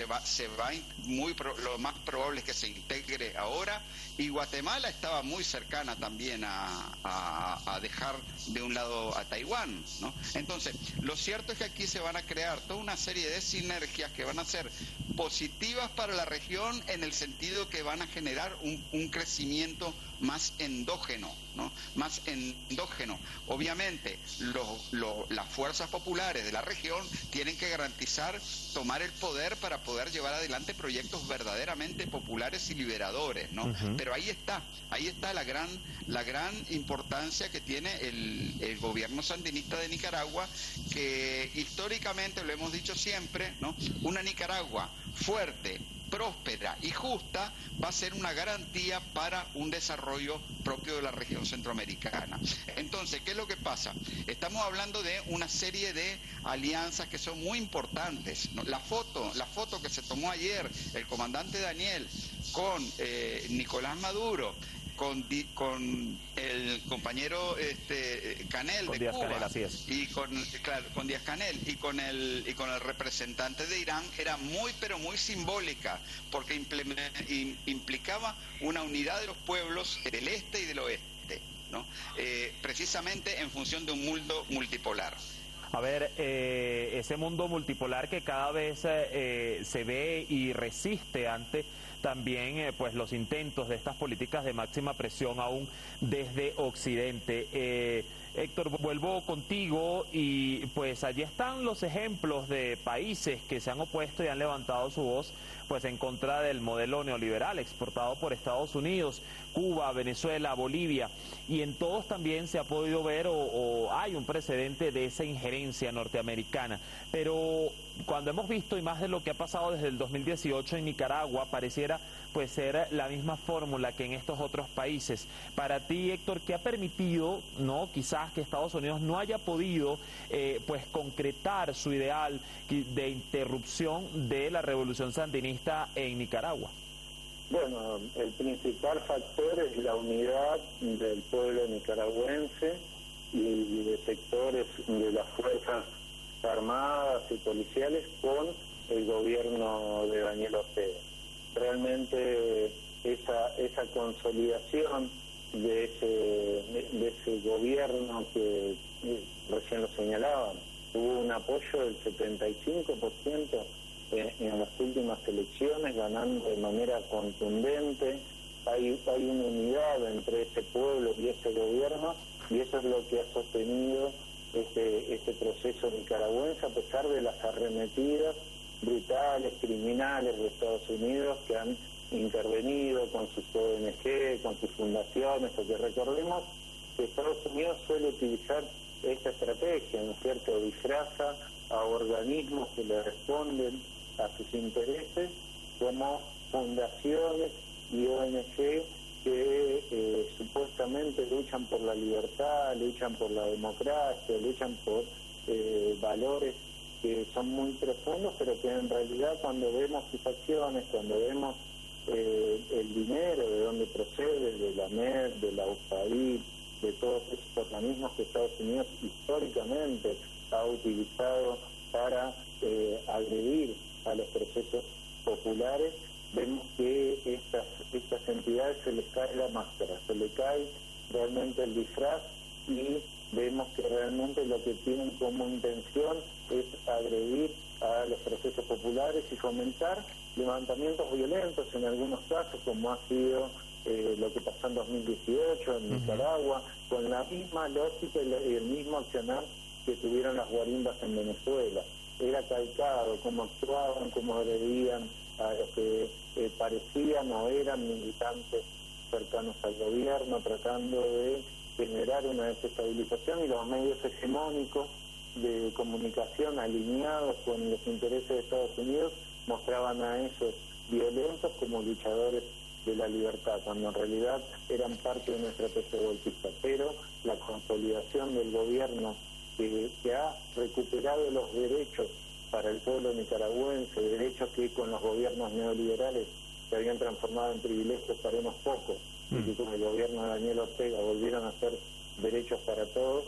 lo más probable es que se integre ahora, y Guatemala estaba muy cercana también a dejar de un lado a Taiwán, ¿no? Entonces, lo cierto es que aquí se van a crear toda una serie de sinergias que van a ser positivas para la región, en el sentido que van a generar un crecimiento más endógeno, ¿no? Más endógeno. Obviamente, las fuerzas populares de la región tienen que garantizar tomar el poder para poder llevar adelante proyectos verdaderamente populares y liberadores, ¿no? Pero ahí está la gran importancia que tiene el gobierno sandinista de Nicaragua, que históricamente, lo hemos dicho siempre, ¿no?, una Nicaragua fuerte, próspera y justa va a ser una garantía para un desarrollo propio de la región centroamericana. Entonces, ¿qué es lo que pasa? Estamos hablando de una serie de alianzas que son muy importantes, ¿no? La foto que se tomó ayer el comandante Daniel con Nicolás Maduro, con el compañero Canel de Cuba, Canel, así es. Y con Díaz Canel y con el representante de Irán, era muy, pero muy simbólica, porque implicaba una unidad de los pueblos del este y del oeste, ¿no? Precisamente en función de un mundo multipolar. A ver, ese mundo multipolar que cada vez se ve y resiste ante también pues los intentos de estas políticas de máxima presión aún desde Occidente. Héctor, vuelvo contigo y pues allí están los ejemplos de países que se han opuesto y han levantado su voz pues en contra del modelo neoliberal exportado por Estados Unidos, Cuba, Venezuela, Bolivia, y en todos también se ha podido ver o hay un precedente de esa injerencia norteamericana. Pero cuando hemos visto, y más de lo que ha pasado desde el 2018 en Nicaragua, pareciera pues ser la misma fórmula que en estos otros países. Para ti, Héctor, ¿qué ha permitido, no, quizás que Estados Unidos no haya podido pues concretar su ideal de interrupción de la revolución sandinista en Nicaragua? Bueno, el principal factor es la unidad del pueblo nicaragüense y de sectores de las fuerzas armadas y policiales con el gobierno de Daniel Ortega. Realmente esa consolidación de ese gobierno que recién lo señalaban, hubo un apoyo del 75% en las últimas elecciones, ganando de manera contundente. Hay una unidad entre ese pueblo y ese gobierno, y eso es lo que ha sostenido este proceso nicaragüense, a pesar de las arremetidas brutales, criminales de Estados Unidos que han intervenido con sus ONG, con sus fundaciones, porque recordemos que Estados Unidos suele utilizar esta estrategia, ¿no es cierto?, disfraza a organismos que le responden a sus intereses como fundaciones y ONG que supuestamente luchan por la libertad, luchan por la democracia, luchan por valores que son muy profundos, pero que en realidad cuando vemos sus acciones, cuando vemos el dinero, de dónde procede, de la MED, de la USAID, de todos esos organismos que Estados Unidos históricamente ha utilizado para agredir a los procesos populares, vemos que estas entidades se les cae la máscara, se les cae realmente el disfraz, y vemos que realmente lo que tienen como intención es agredir a los procesos populares y fomentar levantamientos violentos en algunos casos, como ha sido lo que pasó en 2018 en Nicaragua, con la misma lógica y el mismo accionar que tuvieron las guarimbas en Venezuela. Era calcado cómo actuaban, cómo agredían a los que parecían o eran militantes cercanos al gobierno, tratando de generar una desestabilización, y los medios hegemónicos de comunicación alineados con los intereses de Estados Unidos mostraban a esos violentos como luchadores de la libertad, cuando en realidad eran parte de una estrategia golpista. Pero la consolidación del gobierno que ha recuperado los derechos para el pueblo nicaragüense, derechos que con los gobiernos neoliberales se habían transformado en privilegios para unos pocos, y que con el gobierno de Daniel Ortega volvieron a ser derechos para todos,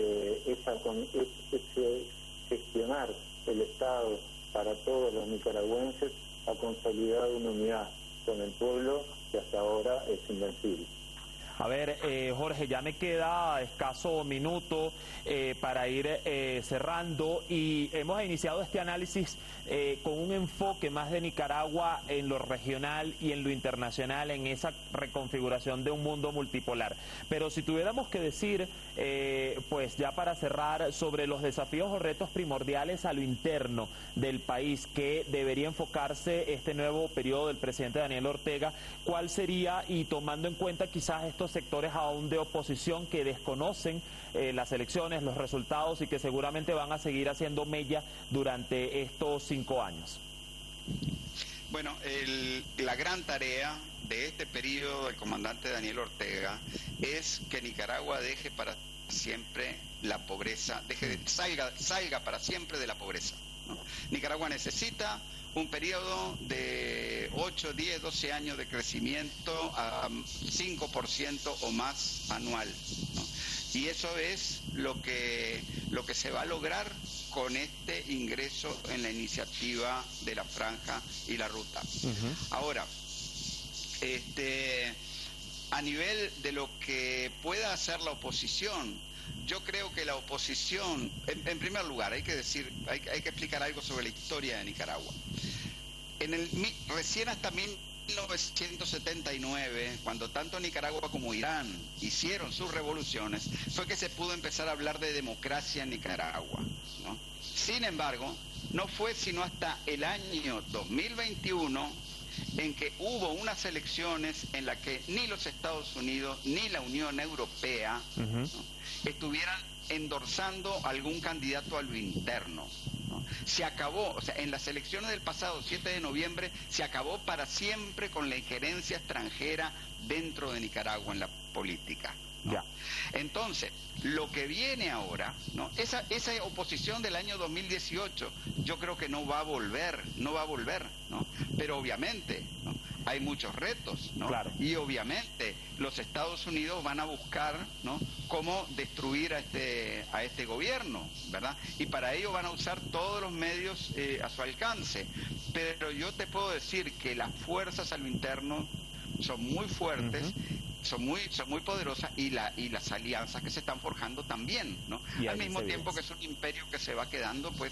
gestionar el Estado para todos los nicaragüenses ha consolidado una unidad con el pueblo que hasta ahora es invencible. A ver, Jorge, ya me queda escaso minuto para ir cerrando, y hemos iniciado este análisis con un enfoque más de Nicaragua en lo regional y en lo internacional, en esa reconfiguración de un mundo multipolar. Pero si tuviéramos que decir, pues ya para cerrar, sobre los desafíos o retos primordiales a lo interno del país que debería enfocarse este nuevo periodo del presidente Daniel Ortega, ¿cuál sería? Y tomando en cuenta quizás estos sectores aún de oposición que desconocen las elecciones, los resultados, y que seguramente van a seguir haciendo mella durante estos 5 años. Bueno, la gran tarea de este periodo del comandante Daniel Ortega es que Nicaragua deje para siempre la pobreza, salga para siempre de la pobreza, ¿no? Nicaragua necesita un periodo de 8, 10, 12 años de crecimiento a 5% o más anual, ¿no? Y eso es lo que se va a lograr con este ingreso en la iniciativa de la Franja y la Ruta. Ahora, a nivel de lo que pueda hacer la oposición, yo creo que la oposición, en primer lugar, hay que explicar algo sobre la historia de Nicaragua. Recién hasta 1979, cuando tanto Nicaragua como Irán hicieron sus revoluciones, fue que se pudo empezar a hablar de democracia en Nicaragua, ¿no? Sin embargo, no fue sino hasta el año 2021 en que hubo unas elecciones en las que ni los Estados Unidos ni la Unión Europea ¿no? estuvieran endorsando algún candidato a lo interno, ¿no? Se acabó, o sea, en las elecciones del pasado 7 de noviembre se acabó para siempre con la injerencia extranjera dentro de Nicaragua en la política, ¿no? Ya. Entonces, lo que viene ahora, ¿no? Esa oposición del año 2018, yo creo que no va a volver, ¿no? Pero obviamente, ¿no? Hay muchos retos, ¿no? Claro. Y obviamente los Estados Unidos van a buscar, ¿no? cómo destruir a este gobierno, ¿verdad? Y para ello van a usar todos los medios a su alcance. Pero yo te puedo decir que las fuerzas a lo interno son muy fuertes, son muy poderosas, y las alianzas que se están forjando también, ¿no? Al mismo tiempo que es un imperio que se va quedando pues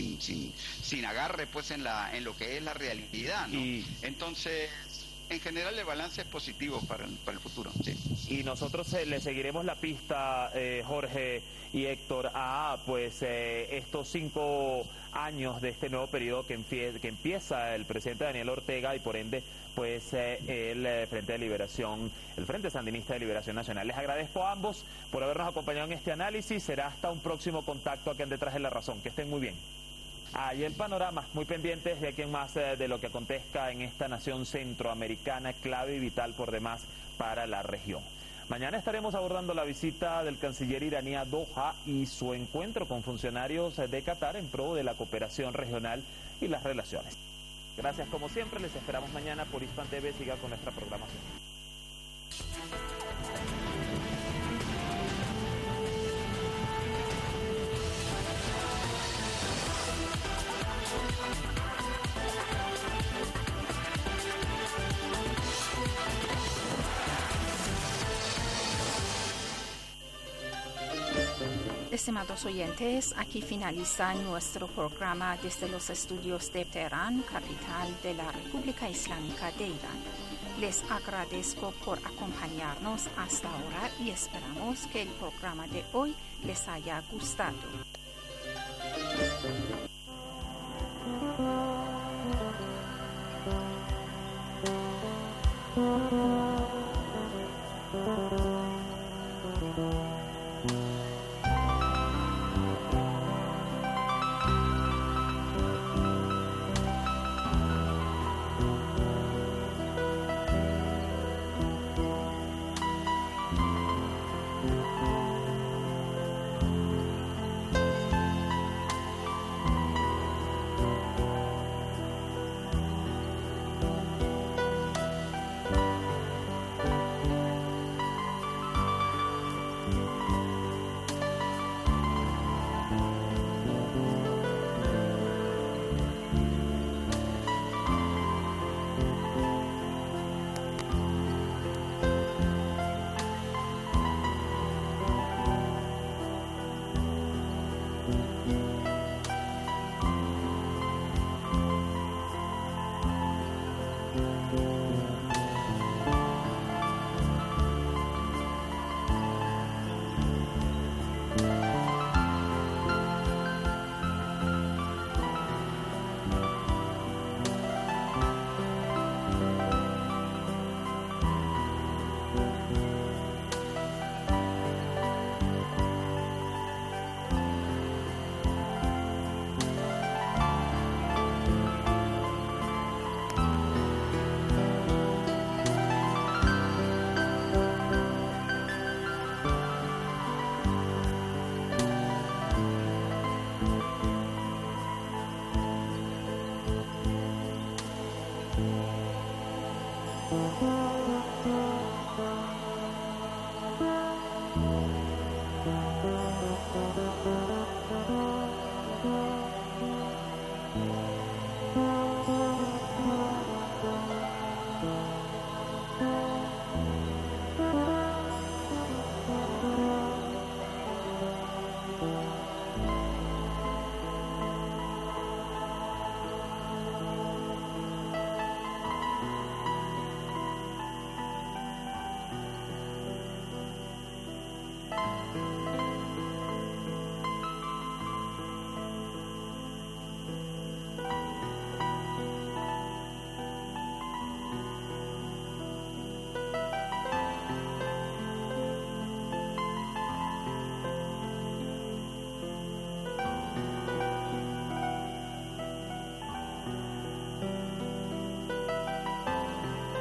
sin agarre pues en lo que es la realidad, ¿no? Entonces, en general el balance es positivo para el futuro, sí. Y nosotros le seguiremos la pista, Jorge y Héctor, a pues estos 5 años de este nuevo periodo que empieza el presidente Daniel Ortega, y por ende pues el Frente Sandinista de Liberación Nacional. Les agradezco a ambos por habernos acompañado en este análisis. Será hasta un próximo contacto aquí en Detrás de la Razón. Que estén muy bien. Ahí el panorama, muy pendientes de aquí en más de lo que acontezca en esta nación centroamericana, clave y vital por demás para la región. Mañana estaremos abordando la visita del canciller iraní a Doha y su encuentro con funcionarios de Qatar en pro de la cooperación regional y las relaciones. Gracias como siempre, les esperamos mañana por Hispan TV. Siga con nuestra programación. Estimados oyentes, aquí finaliza nuestro programa desde los estudios de Teherán, capital de la República Islámica de Irán. Les agradezco por acompañarnos hasta ahora y esperamos que el programa de hoy les haya gustado. Thank you.